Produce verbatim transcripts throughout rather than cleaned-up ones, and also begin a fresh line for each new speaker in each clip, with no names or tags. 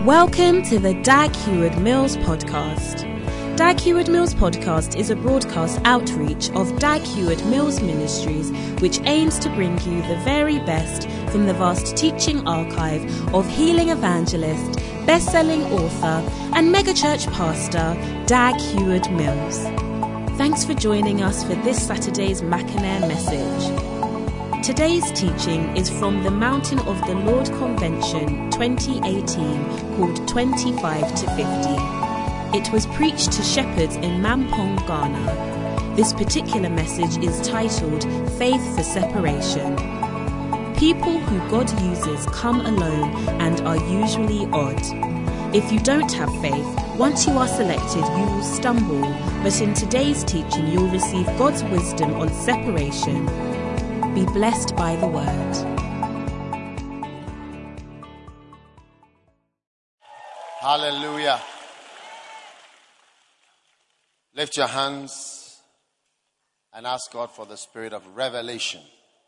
Welcome to the Dag Heward-Mills podcast. Dag Heward-Mills podcast is a broadcast outreach of Dag Heward-Mills Ministries, which aims to bring you the very best from the vast teaching archive of healing evangelist, best-selling author, and megachurch pastor Dag Heward-Mills. Thanks for joining us for this Saturday's Mackinac message. Today's teaching is from the Mountain of the Lord Convention twenty eighteen, called twenty-five to fifty. It was preached to shepherds in Mampong, Ghana. This particular message is titled Faith for Separation. People who God uses come alone and are usually odd. If you don't have faith, once you are selected, you will stumble, but in today's teaching you'll receive God's wisdom on separation. Be blessed by the word.
Hallelujah. Lift your hands and ask God for the spirit of revelation.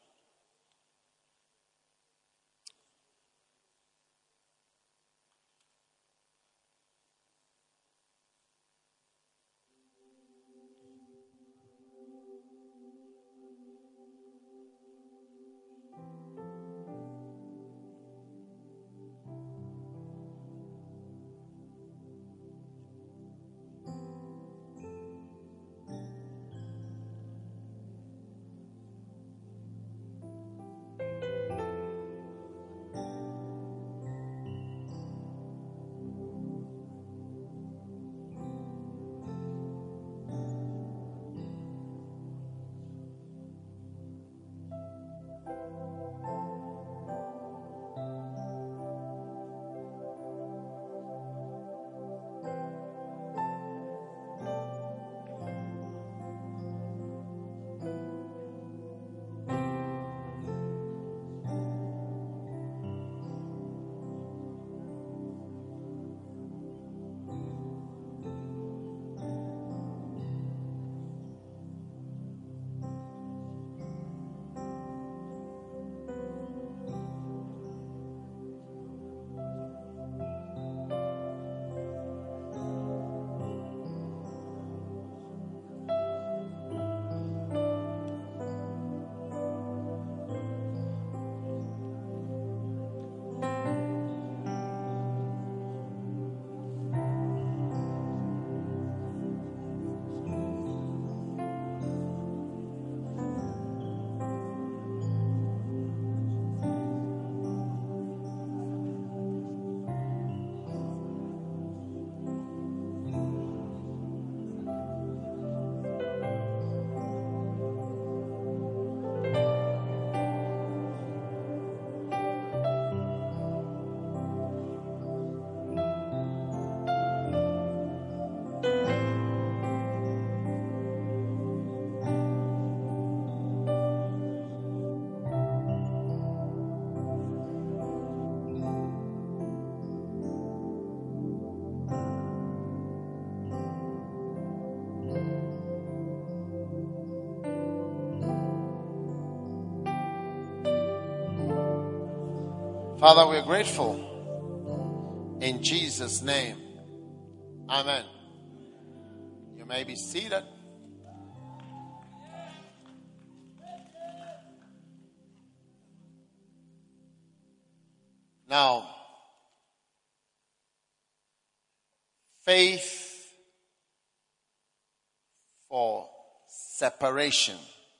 Father, we're grateful. In Jesus' name, amen. You may be seated. Now, faith for separation.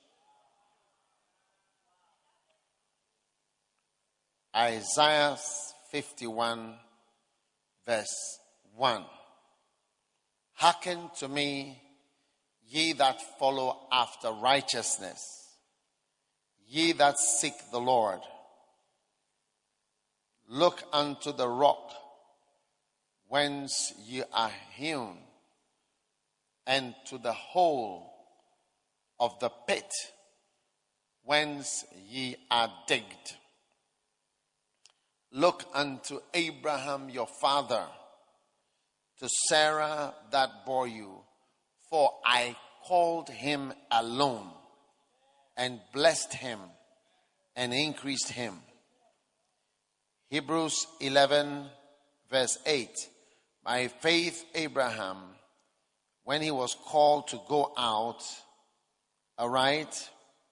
Isaiah fifty-one, verse one. Hearken to me, ye that follow after righteousness, ye that seek the Lord. Look unto the rock whence ye are hewn, and to the hole of the pit whence ye are digged. Look unto Abraham your father, to Sarah that bore you, for I called him alone, and blessed him, and increased him. Hebrews eleven, Verse eight. By faith, Abraham, when he was called to go out, all right,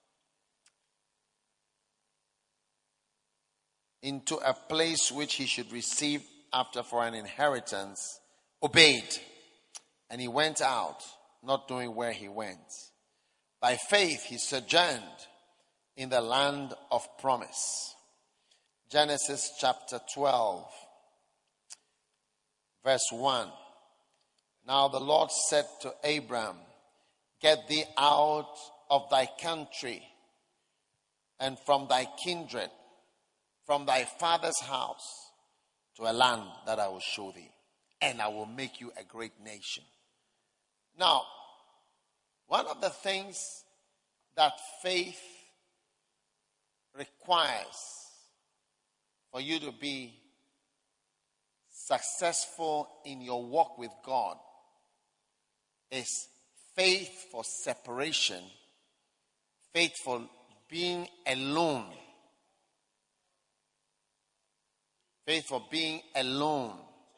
into a place which he should receive after for an inheritance, obeyed. And he went out, not knowing where he went. By faith, he sojourned in the land of promise. Genesis chapter twelve, verse one. Now the Lord said to Abram, get thee out of thy country and from thy kindred, from thy father's house, to a land that I will show thee, and I will make you a great nation. Now, one of the things that faith requires for you to be successful in your walk with God is faith for separation, faith for being alone. Faith for being alone.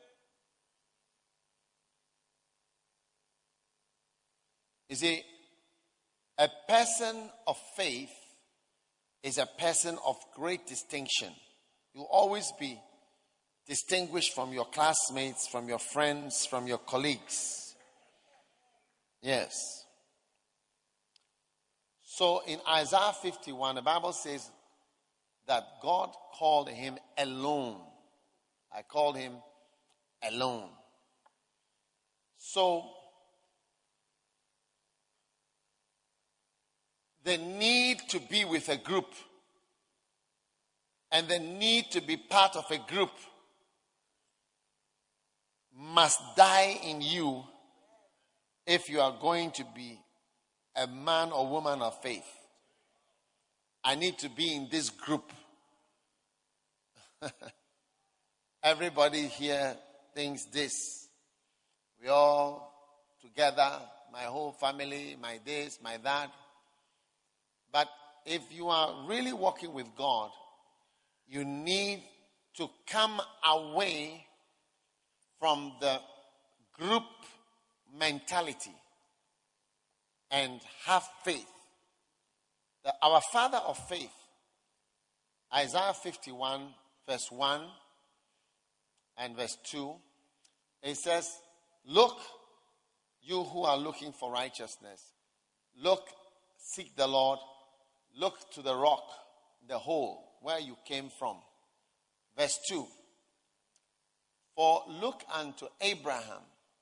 You see, a person of faith is a person of great distinction. You'll always be distinguished from your classmates, from your friends, from your colleagues. Yes. So in Isaiah fifty-one, the Bible says that God called him alone. I called him alone. So, the need to be with a group and the need to be part of a group must die in you if you are going to be a man or woman of faith. I need to be in this group. Everybody here thinks this. We all together, my whole family, my this, my that. But if you are really walking with God, you need to come away from the group mentality and have faith. The, our father of faith, Isaiah fifty-one, verse one and verse two, it says, look, you who are looking for righteousness, look, seek the Lord, look to the rock, the hole where you came from. Verse two, for look unto Abraham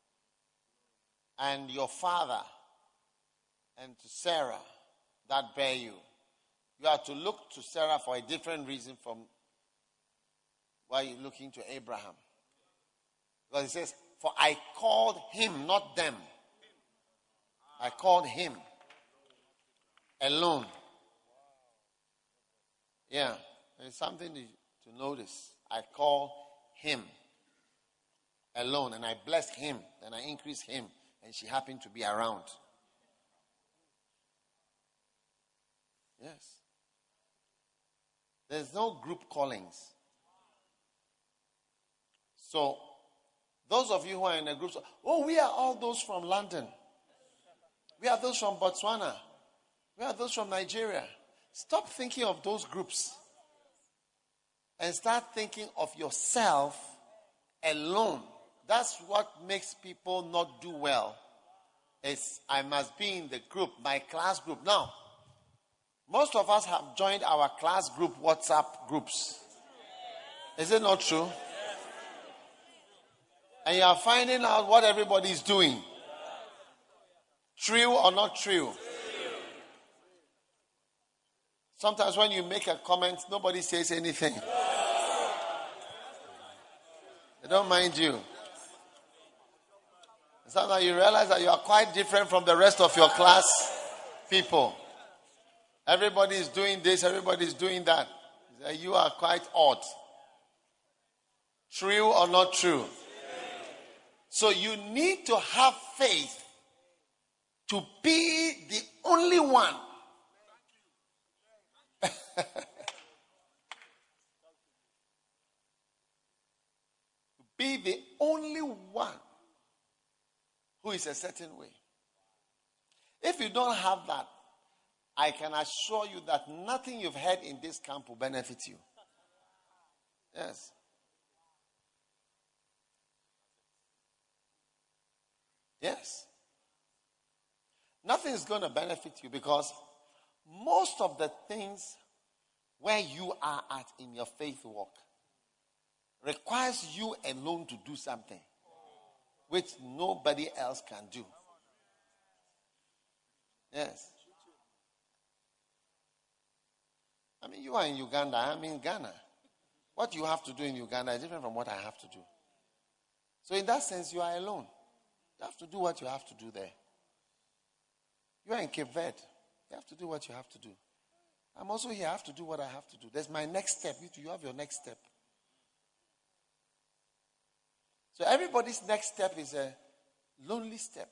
and your father and to Sarah that bear you. You are to look to Sarah for a different reason from why you're looking to Abraham. Because it says, for I called him, not them. I called him alone. Yeah, there's something to, to notice. I call him alone, and I blessed him, and I increased him, and she happened to be around. Yes. There's no group callings. So, those of you who are in a group, oh, we are all those from London. We are those from Botswana. We are those from Nigeria. Stop thinking of those groups and start thinking of yourself alone. That's what makes people not do well. Is I must be in the group, my class group. Now, most of us have joined our class group WhatsApp groups. Is it not true? And you are finding out what everybody is doing. True or not true? Sometimes when you make a comment, nobody says anything. They don't mind you. Sometimes you realize that you are quite different from the rest of your class people. Everybody is doing this, everybody is doing that. You are quite odd. True or not true? So you need to have faith to be the only one. To be the only one who is a certain way. If you don't have that, I can assure you that nothing you've heard in this camp will benefit you. Yes. Yes. Nothing is going to benefit you because most of the things where you are at in your faith walk requires you alone to do something which nobody else can do. Yes. I mean, you are in Uganda, I'm in Ghana. What you have to do in Uganda is different from what I have to do. So in that sense, you are alone. You have to do what you have to do there. You are in Cape Verde. You have to do what you have to do. I'm also here. I have to do what I have to do. There's my next step. You have your next step. So everybody's next step is a lonely step.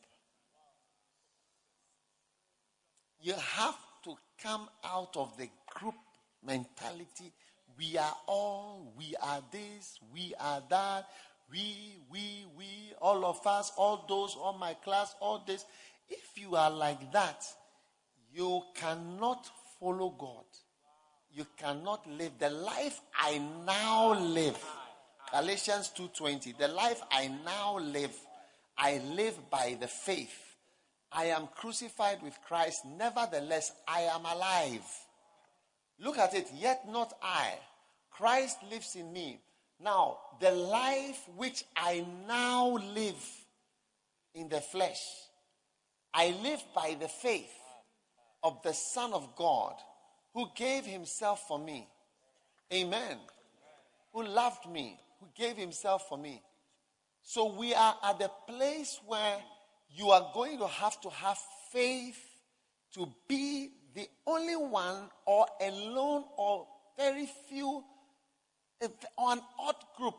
You have to come out of the group mentality. We are all, we are this, we are that, we, we, we, all of us, all those, all my class, all this. If you are like that, you cannot follow God. You cannot live the life I now live. Galatians two twenty. The life I now live, I live by the faith. I am crucified with Christ. Nevertheless, I am alive. Look at it. Yet not I. Christ lives in me. Now, the life which I now live in the flesh, I live by the faith of the Son of God who gave himself for me. Amen. Who loved me, who gave himself for me. So we are at the place where you are going to have to have faith to be the only one or alone or very few or an odd group.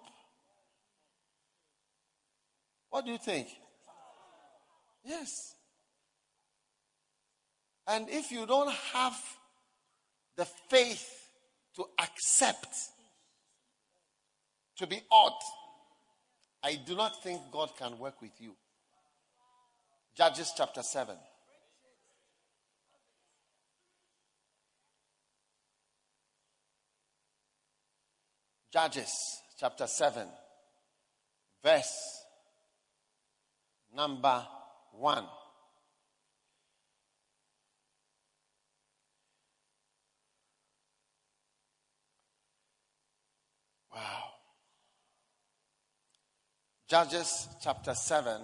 What do you think? Yes. And if you don't have the faith to accept, to be odd, I do not think God can work with you. Judges chapter seven. Judges chapter seven, verse number one. Wow. Judges chapter seven,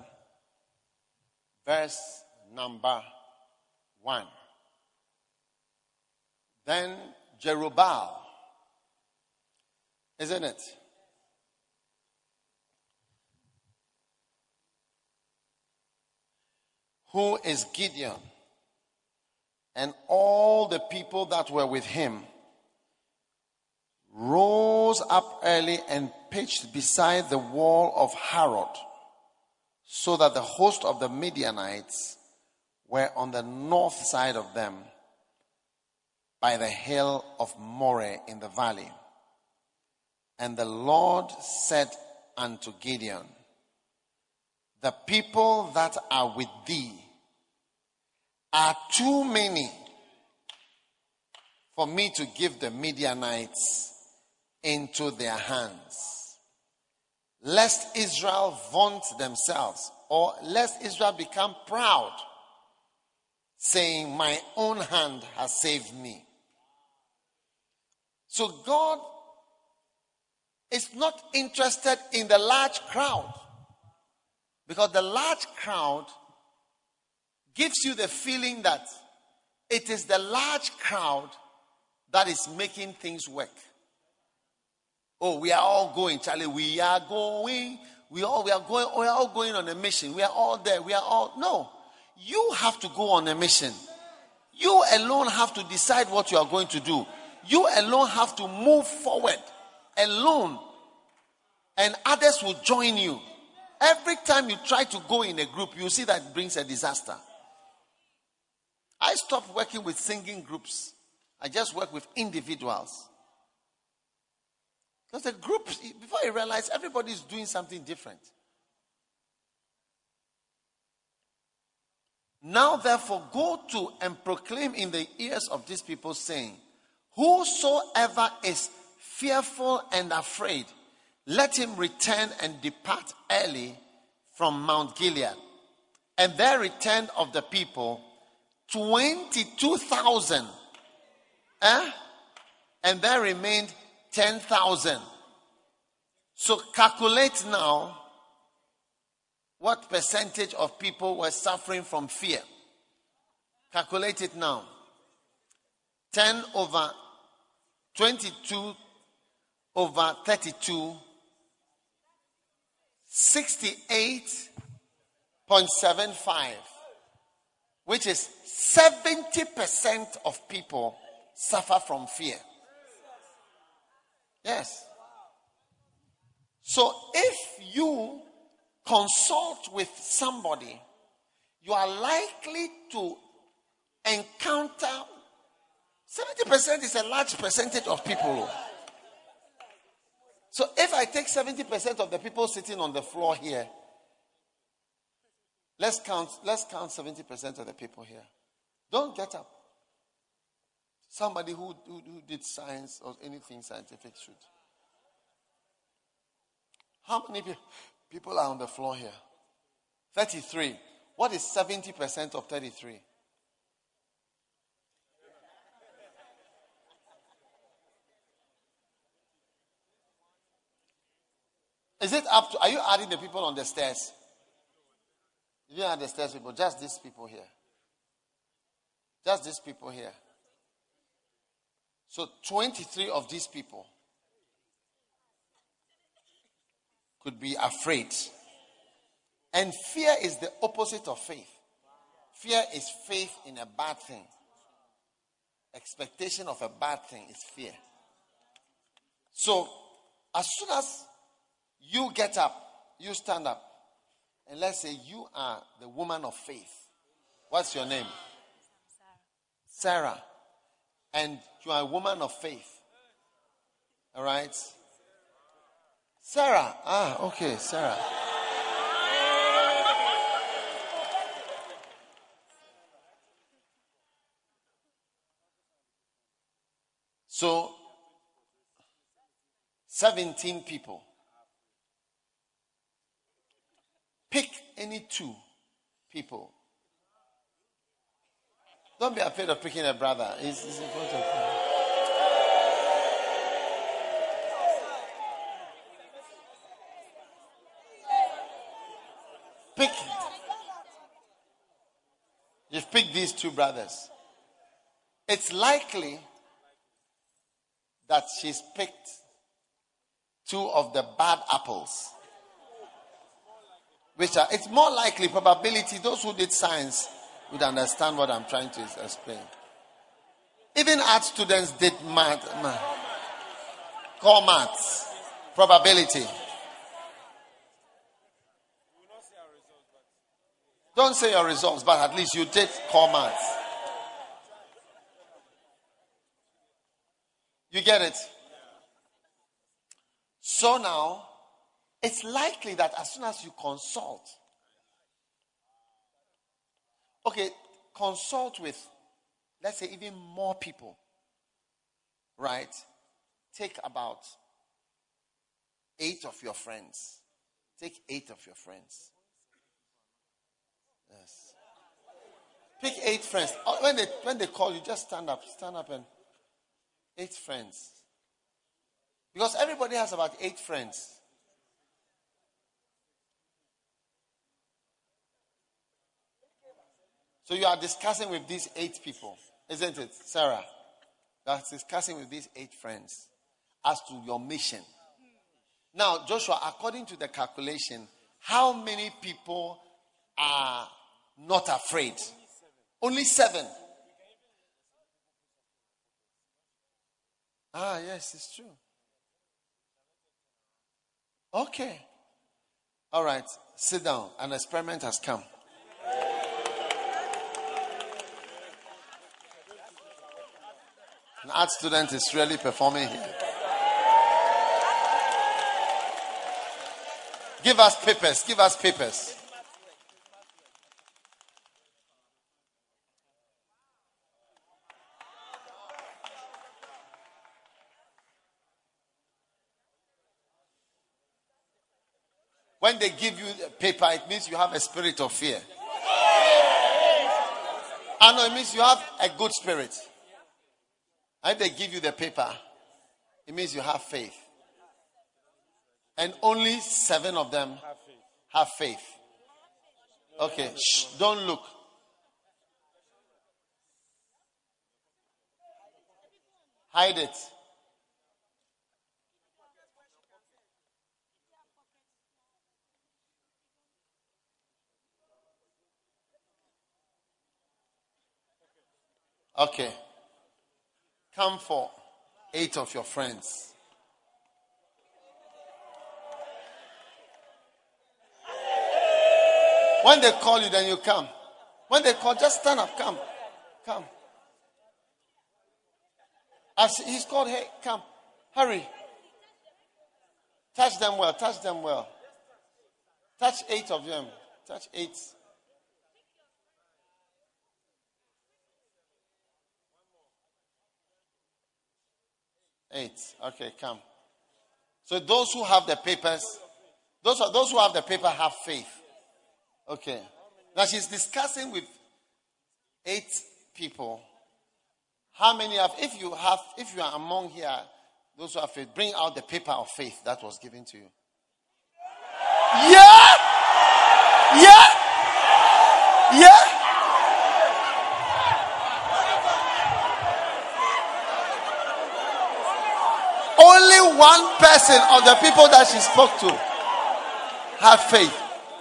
verse number one. Then Jerubbaal, isn't it? Who is Gideon, and all the people that were with him rose up early and pitched beside the wall of Harod, so that the host of the Midianites were on the north side of them by the hill of Moreh in the valley. And the Lord said unto Gideon, the people that are with thee are too many for me to give the Midianites into their hands, lest Israel vaunt themselves, or lest Israel become proud, saying, my own hand has saved me. So God is not interested in the large crowd, because the large crowd gives you the feeling that it is the large crowd that is making things work. Oh, we are all going, Charlie. We are going. We all we are going. We are all going on a mission. We are all there. We are all no. You have to go on a mission. You alone have to decide what you are going to do. You alone have to move forward alone, and others will join you. Every time you try to go in a group, you see that it brings a disaster. I stopped working with singing groups. I just work with individuals. Because the group, before you realize, everybody is doing something different. Now, therefore, go to and proclaim in the ears of these people, saying, whosoever is fearful and afraid, let him return and depart early from Mount Gilead. And there returned of the people twenty-two thousand. Eh? And there remained ten thousand. So calculate now what percentage of people were suffering from fear. Calculate it now. ten over twenty-two over thirty-two. sixty-eight point seven five. Which is seventy percent of people suffer from fear. Yes. So if you consult with somebody, you are likely to encounter seventy percent is a large percentage of people. So if I take seventy percent of the people sitting on the floor here, let's count, let's count seventy percent of the people here. Don't get up. Somebody who, who, who did science or anything scientific should. How many pe- people are on the floor here? thirty-three. What is seventy percent of thirty-three? Is it up to, are you adding the people on the stairs? You didn't add the stairs people, just these people here. Just these people here. So twenty-three of these people could be afraid. And fear is the opposite of faith. Fear is faith in a bad thing. Expectation of a bad thing is fear. So as soon as you get up, you stand up, and let's say you are the woman of faith. What's your name? Sarah. Sarah. And you are a woman of faith. All right? Sarah. Ah, okay, Sarah. So, seventeen people. Pick any two people. Don't be afraid of picking a brother. He's, he's in front of you. Pick. You've picked these two brothers. It's likely that she's picked two of the bad apples. Which are, it's more likely, probability, those who did science would understand what I'm trying to explain. Even art students did math, math core maths, probability. Don't say your results, but at least you did core maths. You get it? So now, it's likely that as soon as you consult, okay, consult with, let's say, even more people, right? Take about eight of your friends. Take eight of your friends. Yes. Pick eight friends. When they when they call you, just stand up. Stand up and eight friends. Because everybody has about eight friends. So you are discussing with these eight people, isn't it, Sarah? You are discussing with these eight friends as to your mission. Now, Joshua, according to the calculation, how many people are not afraid? Only seven. Ah, yes, it's true. Okay. All right, sit down. An experiment has come. An art student is really performing here. Give us papers. Give us papers. When they give you a paper, it means you have a spirit of fear. I know it means you have a good spirit. And if they give you the paper, it means you have faith. And only seven of them have faith. Okay, shh, don't look. Hide it. Okay. Come for eight of your friends. When they call you, then you come. When they call, just stand up. Come. Come. As he's called, hey, come. Hurry. Touch them well. Touch them well. Touch eight of them. Touch eight. Eight. Okay, come. So those who have the papers, those are those who have the paper have faith. Okay. Now she's discussing with eight people. How many have, if you have, if you are among here, those who have faith, bring out the paper of faith that was given to you. Yeah! Yeah! Yeah! Only one person of the people that she spoke to had faith.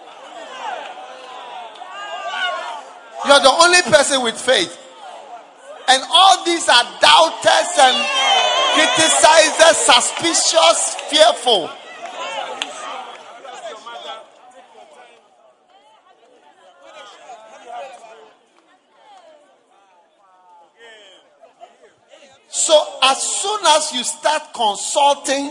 You're the only person with faith. And all these are doubters and criticizers, suspicious, fearful. So as soon as you start consulting,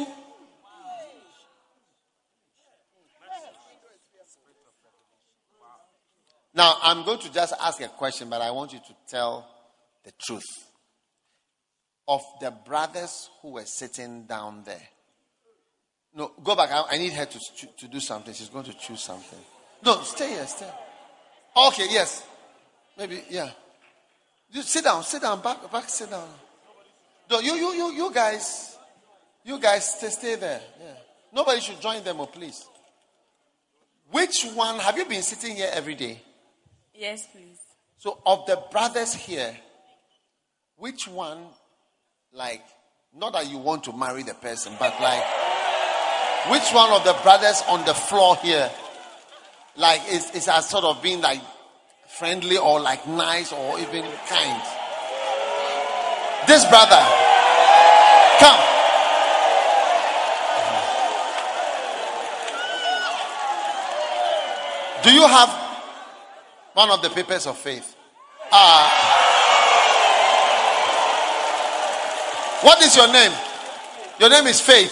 now I'm going to just ask a question, but I want you to tell the truth. Of the brothers who were sitting down there. No, go back. I, I need her to, to do something. She's going to choose something. No, stay here, stay. Okay, yes. Maybe, yeah. You sit down, sit down, back, back, sit down. No, you, you, you, you guys, you guys stay, stay there. Yeah. Nobody should join them, oh, please. Which one, have you been sitting here every day?
Yes, please.
So, of the brothers here, which one, like, not that you want to marry the person, but like, which one of the brothers on the floor here, like, is, is as sort of being like friendly or like nice or even kind? This brother, come. Do you have one of the papers of faith? Ah. Uh, What is your name? Your name is Faith.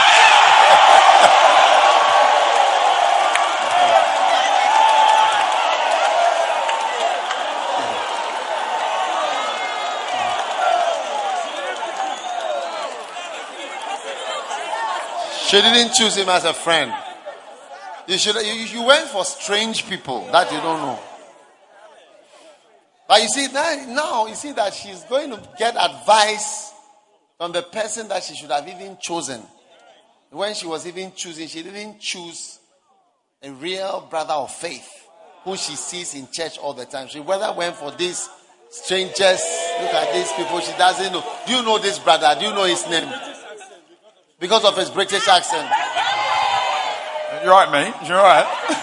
She didn't choose him as a friend. You should. You, you went for strange people that you don't know. But you see now, now you see that she's going to get advice from the person that she should have even chosen. When she was even choosing, she didn't choose a real brother of faith who she sees in church all the time. She rather went for these strangers. Look at these people. She doesn't know. Do you know this brother? Do you know his name? Because of his British accent.
You're right, mate. You're right.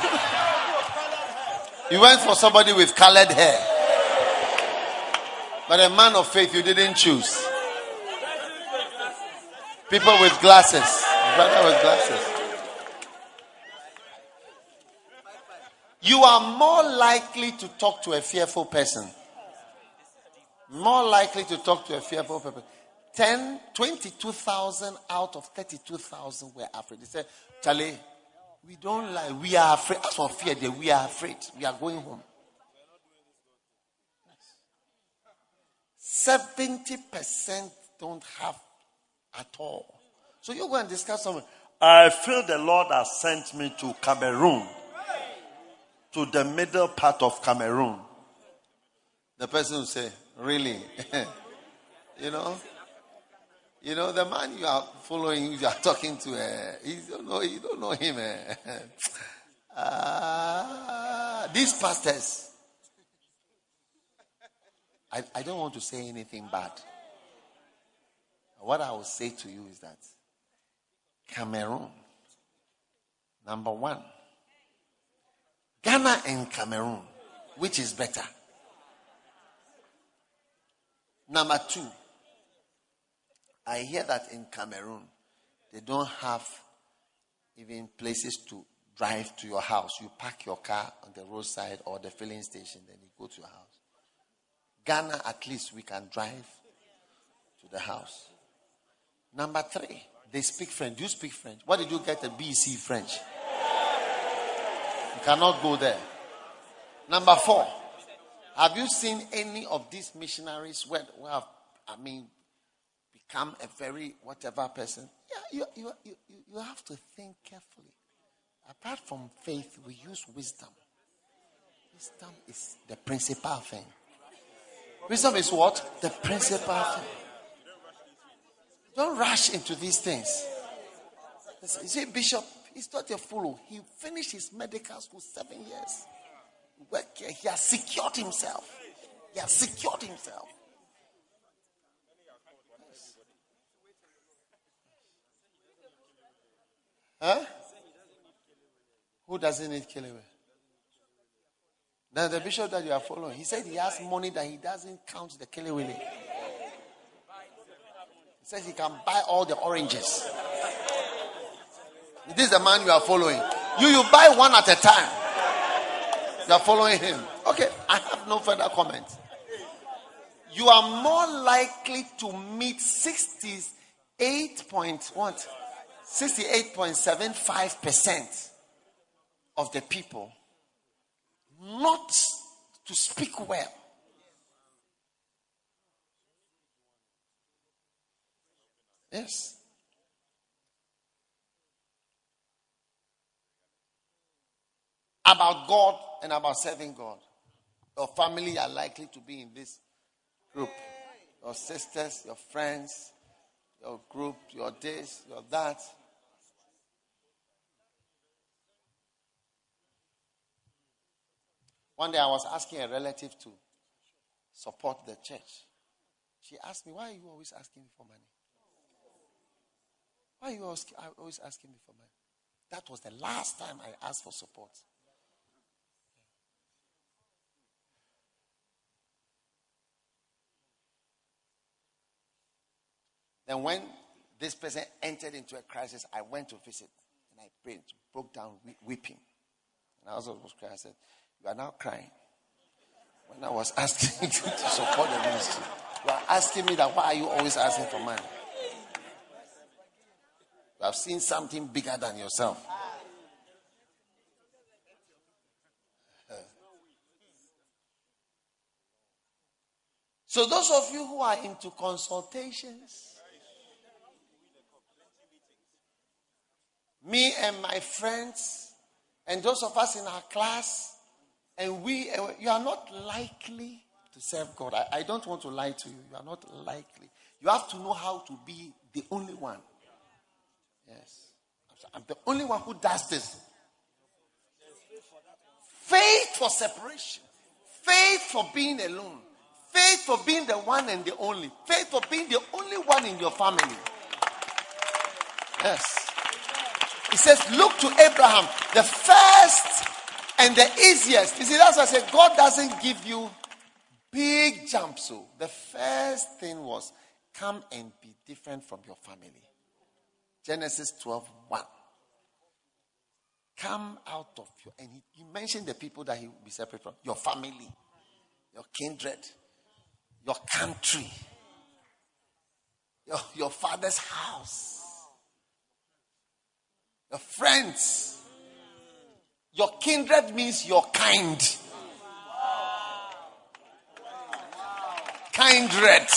You went for somebody with colored hair. But a man of faith you didn't choose. People with glasses. Brother with glasses. You are more likely to talk to a fearful person. More likely to talk to a fearful person. ten, twenty-two thousand out of thirty-two thousand were afraid. They said, Charlie, We don't like, we are afraid. As for fear, that we are afraid. We are going home. seventy percent don't have at all. So you go and discuss something. I feel the Lord has sent me to Cameroon. To the middle part of Cameroon. The person will say, really? you know? You know, the man you are following, you are talking to, uh, you, don't know, you don't know him. Uh, uh, these pastors, I, I don't want to say anything bad. What I will say to you is that Cameroon, number one, Ghana and Cameroon, which is better? Number two, I hear that in Cameroon, they don't have even places to drive to your house. You park your car on the roadside or the filling station, then you go to your house. Ghana, at least we can drive to the house. Number three, they speak French. Do you speak French? What did you get a B C French? You cannot go there. Number four, have you seen any of these missionaries who have, I mean, become a very whatever person? Yeah, you, you, you, you have to think carefully. Apart from faith, we use wisdom. Wisdom is the principal thing. Wisdom is what? The principal thing. Don't rush into these things. You see, Bishop, he's not a fool. He finished his medical school seven years. He has secured himself. He has secured himself. Huh? Who doesn't need Keleway? Now the bishop that you are following, he said he has money that he doesn't count the Keleway. He says he can buy all the oranges. This is the man you are following. You, you buy one at a time. You are following him. Okay, I have no further comment. You are more likely to meet sixty-eight point what? sixty-eight point seven five percent of the people not to speak well. Yes. About God and about serving God. Your family are likely to be in this group. Your sisters, your friends, your group, your this, your that. One day I was asking a relative to support the church. She asked me, why are you always asking me for money? Why are you always asking me for money? That was the last time I asked for support. Then when this person entered into a crisis, I went to visit and I prayed, broke down weeping. And I also was crying. I said, you are now crying. When I was asking you to support the ministry, you are asking me that why are you always asking for money? You have seen something bigger than yourself. So those of you who are into consultations, me and my friends, and those of us in our class, and we, you are not likely to serve God. I, I don't want to lie to you. You are not likely. You have to know how to be the only one. Yes. I'm the only one who does this. Faith for separation. Faith for being alone. Faith for being the one and the only. Faith for being the only one in your family. Yes. He says, look to Abraham, the first and the easiest. You see, that's why I said God doesn't give you big jumps. So the first thing was, come and be different from your family. Genesis twelve one. Come out of your, and he, he mentioned the people that he will be separate from. Your family, your kindred, your country, your, your father's house, your friends. Your kindred means your kind. Kindred.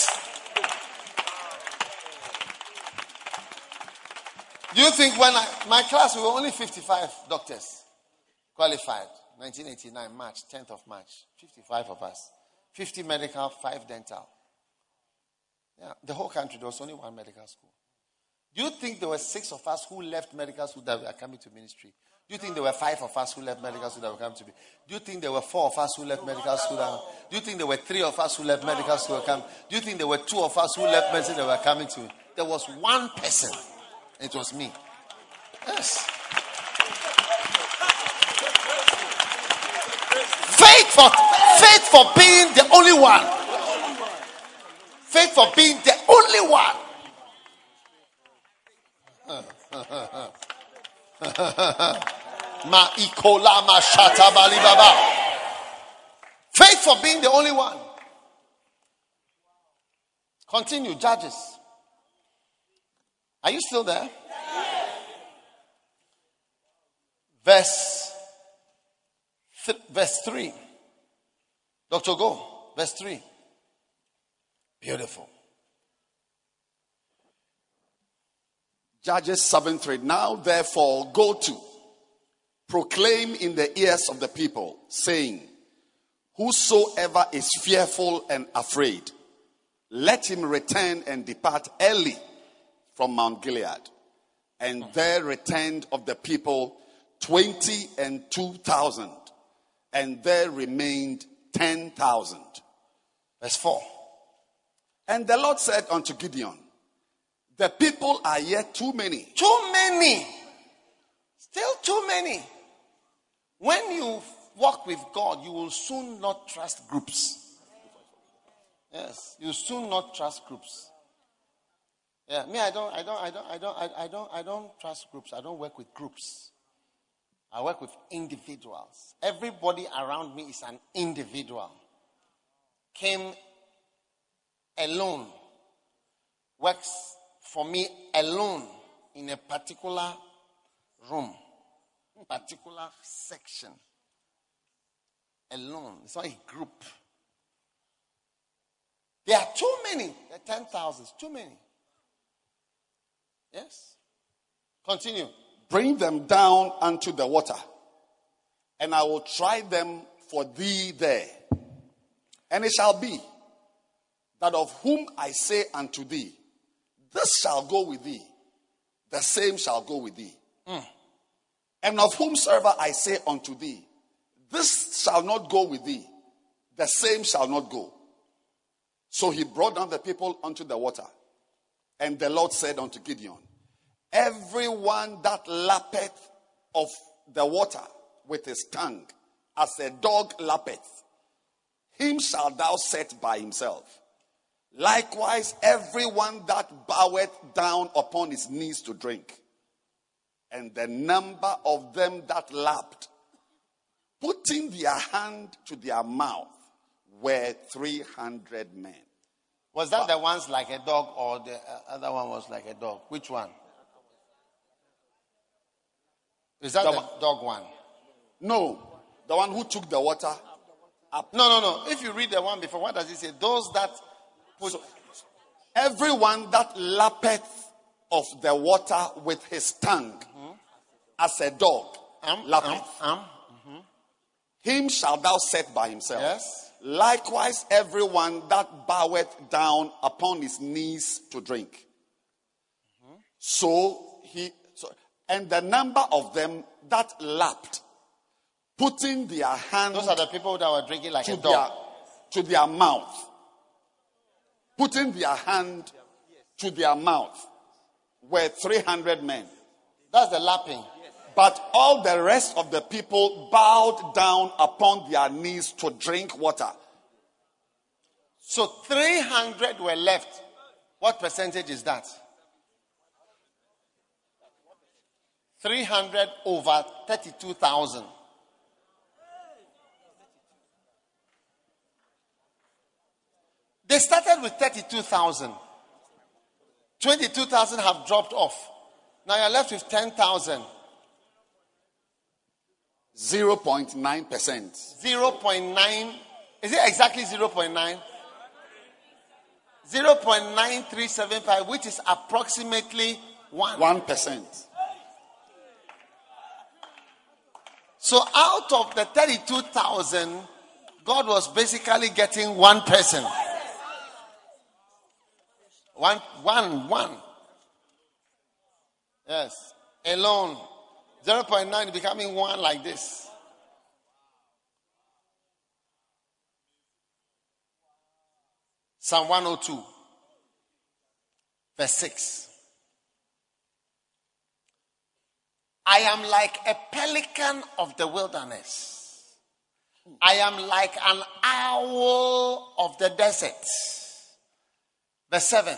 Do you think when I, my class, we were only fifty-five doctors qualified. nineteen eighty-nine, March, tenth of March. fifty-five of us. fifty medical, five dental. Yeah, the whole country, there was only one medical school. Do you think there were six of us who left medical school that were coming to ministry? Do you think there were five of us who left medical school that were coming to ministry? Do you think there were four of us who left medical school? That, do you think there were three of us who left medical school? That were coming? Do you think there were two of us who left medicine that were coming to? There was one person. It was me. Yes. Faith for, faith for being the only one. Faith for being the only one. Ma ikola ma shata bali baba. Faith for being the only one. Continue, Judges. Are you still there? Verse, th- verse three. Doctor Go, verse three. Beautiful.
Judges seven three. Now therefore go to, proclaim in the ears of the people, saying, whosoever is fearful and afraid, let him return and depart early from Mount Gilead. And there returned of the people twenty and two thousand, and there remained ten thousand.
Verse four.
And the Lord said unto Gideon, the people are yet too many.
Too many. Still too many. When you walk with God, you will soon not trust groups. Yes, you soon not trust groups. Yeah, me, I don't, I don't, I don't, I don't, I, I don't, I don't trust groups. I don't work with groups. I work with individuals. Everybody around me is an individual. Came alone. Works for me alone in a particular room, particular section. Alone. It's not a group. There are too many. There are ten thousand. Too many. Yes. Continue.
Bring them down unto the water, and I will try them for thee there. And it shall be that of whom I say unto thee, this shall go with thee, the same shall go with thee. Mm. And of whomsoever I say unto thee, this shall not go with thee, the same shall not go. So he brought down the people unto the water. And the Lord said unto Gideon, everyone that lappeth of the water with his tongue, as a dog lappeth, him shalt thou set by himself. Likewise, everyone that boweth down upon his knees to drink. And the number of them that lapped, putting their hand to their mouth, were three hundred men.
Was that the ones like a dog, or the other one was like a dog? Which one? Is that the, the dog one?
No. The one who took the water up.
No, no, no. If you read the one before, what does it say? Those that put...
So, everyone that lappeth of the water with his tongue, mm-hmm. as a dog um, lappeth, um, um, mm-hmm. him shall thou set by himself.
Yes.
Likewise, everyone that boweth down upon his knees to drink. Mm-hmm. So he, so, and the number of them that lapped, putting their hand.
Those are the people that were drinking like
to
a dog.
Their, to their mouth. Putting their hand to their mouth were three hundred men.
That's the lapping.
But all the rest of the people bowed down upon their knees to drink water.
So three hundred were left. What percentage is that? three hundred over thirty-two thousand. They started with thirty-two thousand. twenty-two thousand have dropped off. Now you're left with ten thousand.
zero point nine percent.
zero point nine. Is it exactly zero point nine? zero point nine three seven five, which is approximately one.
one percent.
So out of the thirty-two thousand, God was basically getting one person. One, one, one. Yes. Alone. zero point nine becoming one like this. Psalm one oh two, verse six. I am like a pelican of the wilderness. I am like an owl of the desert. Verse seven.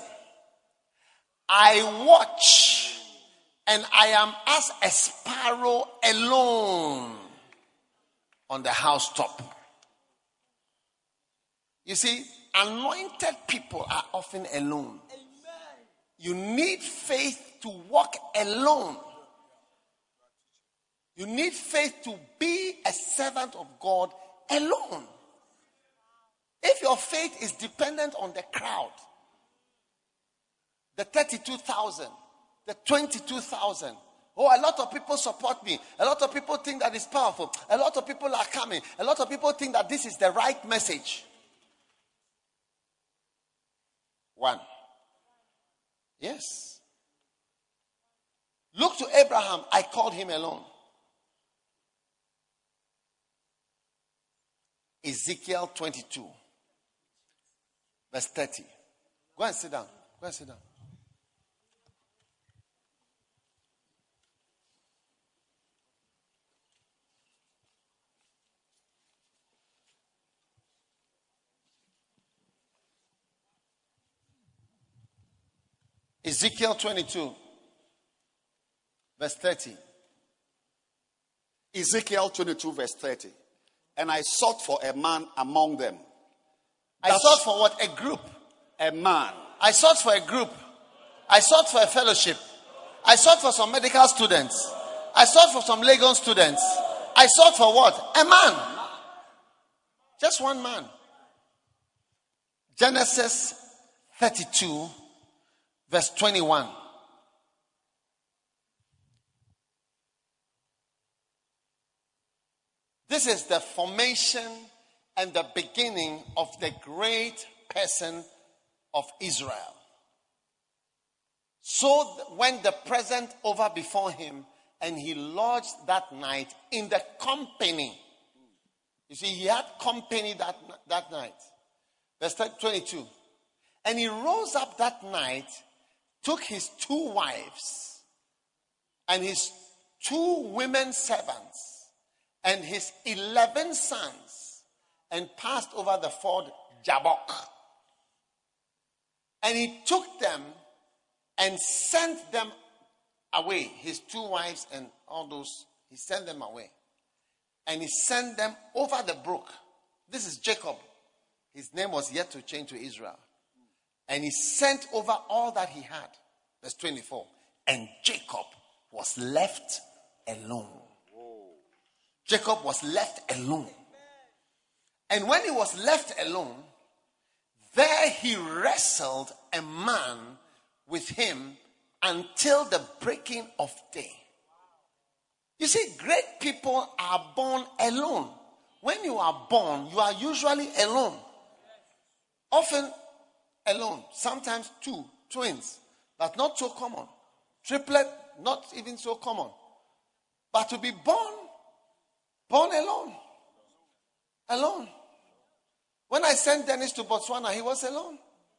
I watch and I am as a sparrow alone on the housetop. You see, anointed people are often alone. You need faith to walk alone. You need faith to be a servant of God alone. If your faith is dependent on the crowd, the thirty-two thousand, the twenty-two thousand, oh, a lot of people support me. A lot of people think that it's powerful. A lot of people are coming. A lot of people think that this is the right message. One. Yes. Look to Abraham. I called him alone. Ezekiel twenty-two, verse thirty. Go and sit down. Go and sit down. Ezekiel twenty-two, verse thirty.
Ezekiel twenty-two, verse thirty. And I sought for a man among them.
I sought for what? A group.
A man.
I sought for a group. I sought for a fellowship. I sought for some medical students. I sought for some Legon students. I sought for what? A man. Just one man. Genesis thirty-two, verse twenty-one. This is the formation and the beginning of the great person of Israel. So went the present over before him, and he lodged that night in the company. You see, he had company that, that night. Verse twenty-two. And he rose up that night, took his two wives and his two women servants and his eleven sons, and passed over the ford Jabbok. And he took them and sent them away. His two wives and all those, he sent them away. And he sent them over the brook. This is Jacob. His name was yet to change to Israel. And he sent over all that he had. Verse twenty-four. And Jacob was left alone. Jacob was left alone. And when he was left alone, there he wrestled a man with him until the breaking of day. You see, great people are born alone. When you are born, you are usually alone. Often alone. Sometimes two, twins. But not so common. Triplet, not even so common. But to be born Born alone. Alone. When I sent Dennis to Botswana, he was alone.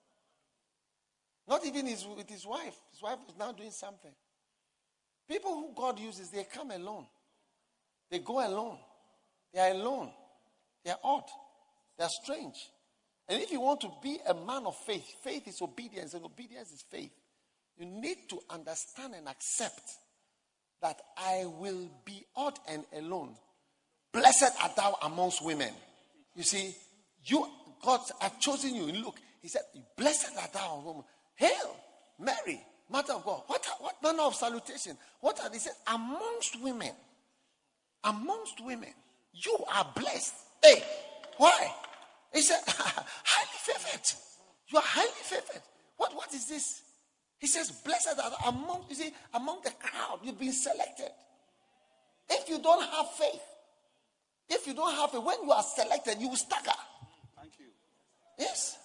Not even his, with his wife. His wife was now doing something. People who God uses, they come alone. They go alone. They are alone. They are odd. They are strange. And if you want to be a man of faith, faith is obedience, and obedience is faith. You need to understand and accept that I will be odd and alone. Blessed art thou amongst women. You see, you, God has chosen you. Look, he said, blessed art thou among women. Hail, Mary, Mother of God. What, what manner of salutation? What are they said? Amongst women. amongst women, you are blessed. Hey, why? He said, highly favored. You are highly favored. What, what is this? He says, blessed are among, you see, among the crowd, you've been selected. If you don't have faith, if you don't have faith, when you are selected, you will stagger.
Thank you.
Yes.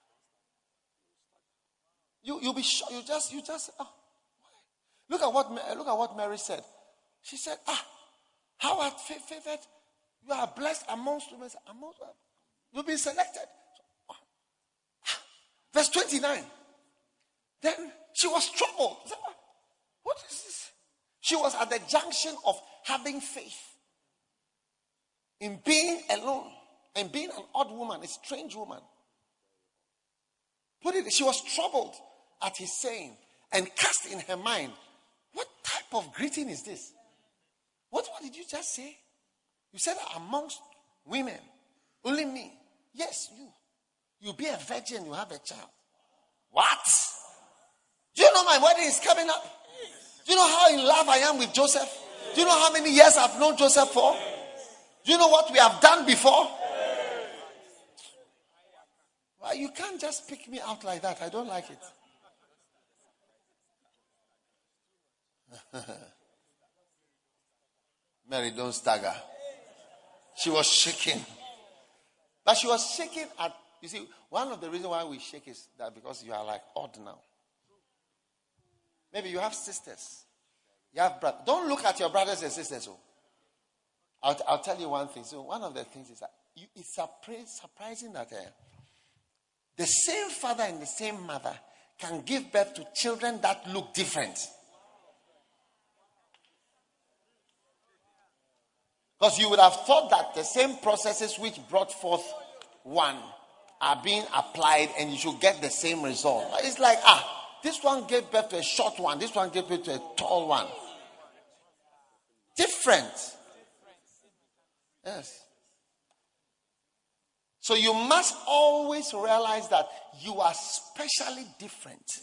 You, you'll be sure, you just, you just, oh, why? Look at what, look at what Mary said. She said, ah, how art favored? You are blessed amongst women. Amongst, you've been selected. Verse twenty-nine. Then she was troubled. What is this? She was at the junction of having faith in being alone and being an odd woman, a strange woman. Put it, she was troubled at his saying and cast in her mind, what type of greeting is this? What, what did you just say? You said amongst women, only me. Yes, you. You'll be a virgin, you have a child. What? Do you know my wedding is coming up? Do you know how in love I am with Joseph? Do you know how many years I've known Joseph for? Do you know what we have done before? Well, you can't just pick me out like that. I don't like it. Mary, don't stagger. She was shaking. But she was shaking at, you see, one of the reasons why we shake is that because you are like odd now. Maybe you have sisters. You have brothers. Don't look at your brothers and sisters. Oh. I'll, I'll tell you one thing. So one of the things is that you, it's surprise, surprising that uh, the same father and the same mother can give birth to children that look different. Because you would have thought that the same processes which brought forth one are being applied and you should get the same result. But it's like, ah, this one gave birth to a short one. This one gave birth to a tall one. Different. Yes. So you must always realize that you are specially different.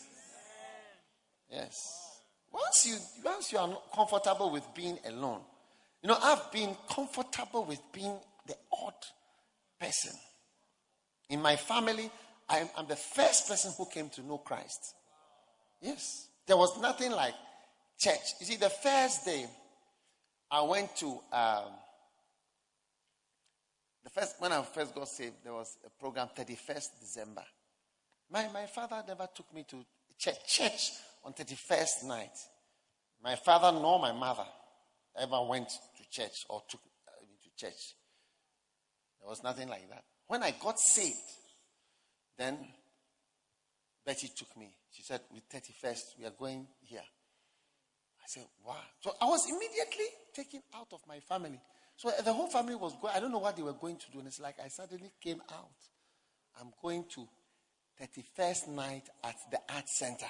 Yes. Once you, once you are not comfortable with being alone. You know, I've been comfortable with being the odd person. In my family, I'm, I'm the first person who came to know Christ. Yes. There was nothing like church. You see, the first day I went to, um, the first when I first got saved, there was a program, thirty-first December. My, my father never took me to church, church on thirty-first night. My father nor my mother ever went to church or took me to church. There was nothing like that. When I got saved, then Betty took me. She said, with thirty-first, we are going here. I said, wow. So I was immediately taken out of my family. So the whole family was going. I don't know what they were going to do. And it's like I suddenly came out. I'm going to thirty-first night at the art center.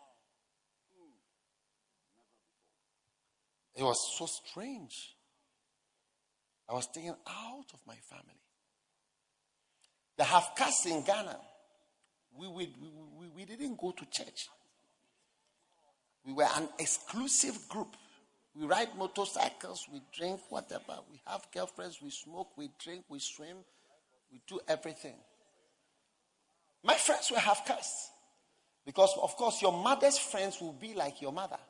It was so strange. I was taken out of my family. The half-caste in Ghana, we, we, we, we, we didn't go to church. We were an exclusive group. We ride motorcycles, we drink, whatever. We have girlfriends, we smoke, we drink, we swim. We do everything. My friends were half-caste. Because, of course, your mother's friends will be like your mother.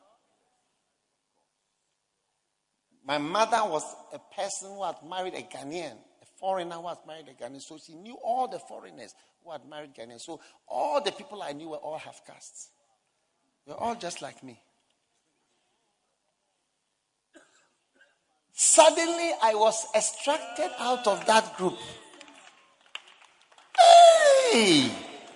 My mother was a person who had married a Ghanaian, a foreigner who had married a Ghanaian. So she knew all the foreigners who had married Ghanaians. So all the people I knew were all half-castes. They were all just like me. Suddenly, I was extracted out of that group. Hey!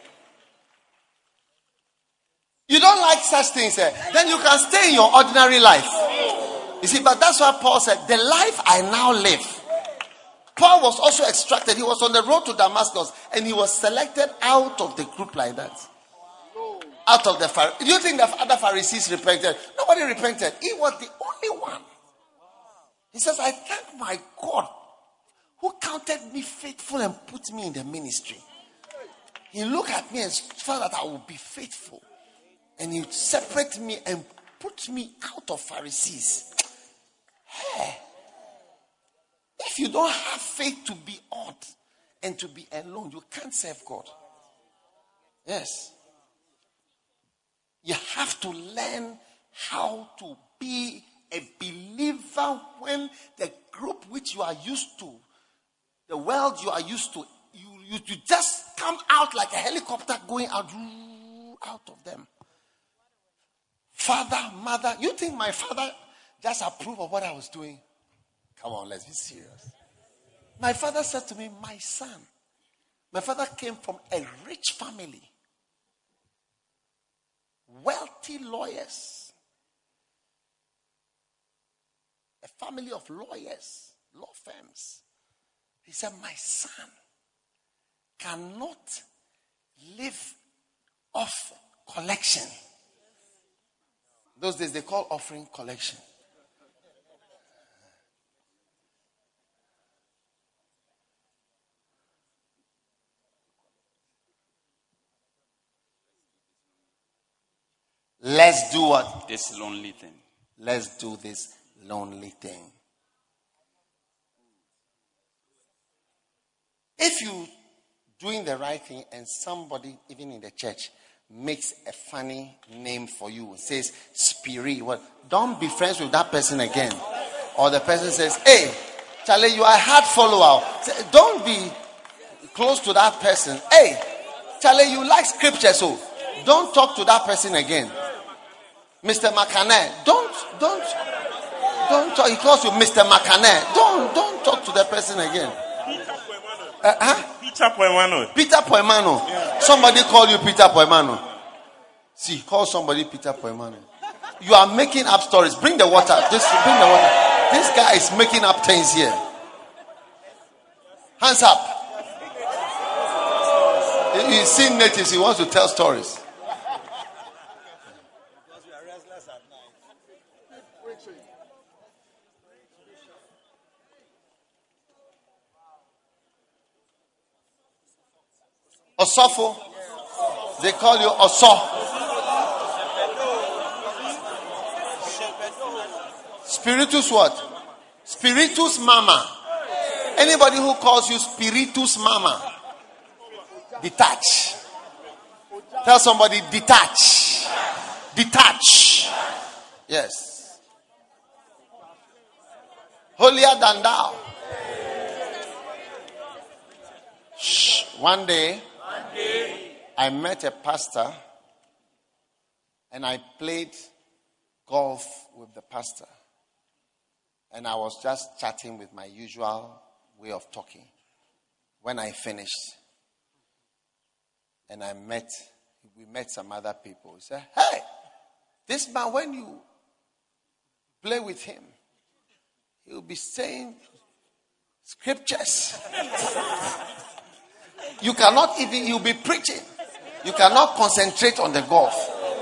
You don't like such things, eh? Then you can stay in your ordinary life. You see, but that's why Paul said, the life I now live. Paul was also extracted. He was on the road to Damascus and he was selected out of the group like that. Out of the Pharisees. Do you think the other Pharisees repented? Nobody repented. He was the only one. He says, I thank my God who counted me faithful and put me in the ministry. He looked at me and felt that I would be faithful. And he would separate me and put me out of Pharisees. Hey. If you don't have faith to be odd and to be alone, you can't serve God. Yes. You have to learn how to be a believer when the group which you are used to, the world you are used to, you, you, you just come out like a helicopter going out, out of them. Father, mother, you think my father just approved of what I was doing? Come on, let's be serious. My father said to me, my son, my father came from a rich family. Wealthy lawyers. A family of lawyers, law firms. He said, my son cannot live off collection. Those days they call offering collection. Let's do what?
This lonely thing.
Let's do this lonely thing. If you doing the right thing and somebody, even in the church, makes a funny name for you, says Spirit, what? Don't be friends with that person again. Or the person says, hey, Charlie, you are a hard follower. Don't be close to that person. Hey, Charlie, you like scripture, so don't talk to that person again. Mister Makane, don't, don't, don't talk. He calls you Mister Makane. Don't, don't talk to the person again. Uh, huh?
Peter Poemano.
Peter Poemano. Yeah. Somebody call you Peter Poemano. See, call somebody Peter Poemano. You are making up stories. Bring the water. Just bring the water. This guy is making up things here. Hands up. He's seen natives. He wants to tell stories. Osofo. They call you Oso. Spiritus what? Spiritus mama. Anybody who calls you Spiritus mama, detach. Tell somebody detach. Detach. Yes. Holier than thou. Shh. One day, I met a pastor and I played golf with the pastor. And I was just chatting with my usual way of talking. When I finished, and I met, we met some other people. He said, hey, this man, when you play with him, he'll be saying scriptures. You cannot even, you'll be preaching. You cannot concentrate on the golf.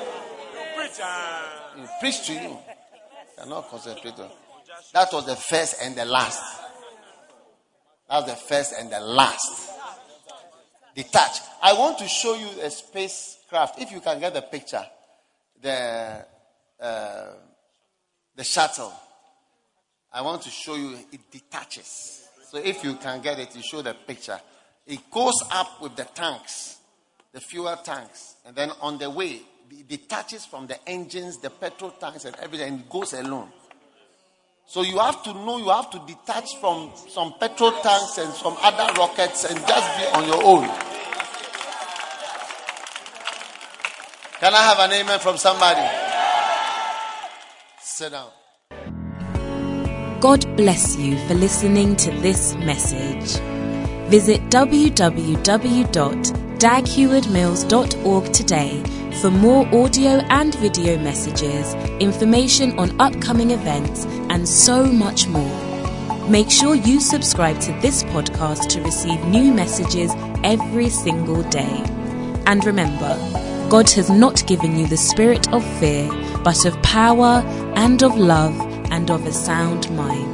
He'll preach to you. You cannot concentrate on. That was the first and the last. That was the first and the last. Detach. I want to show you a spacecraft. If you can get the picture. The, uh, the shuttle. I want to show you, it detaches. So if you can get it, you show the picture. It goes up with the tanks, the fuel tanks. And then on the way, it detaches from the engines, the petrol tanks and everything, and it goes alone. So you have to know, you have to detach from some petrol tanks and some other rockets and just be on your own. Can I have an amen from somebody? Sit down.
God bless you for listening to this message. Visit w w w dot dag heward mills dot org today for more audio and video messages, information on upcoming events, and so much more. Make sure you subscribe to this podcast to receive new messages every single day. And remember, God has not given you the spirit of fear, but of power and of love and of a sound mind.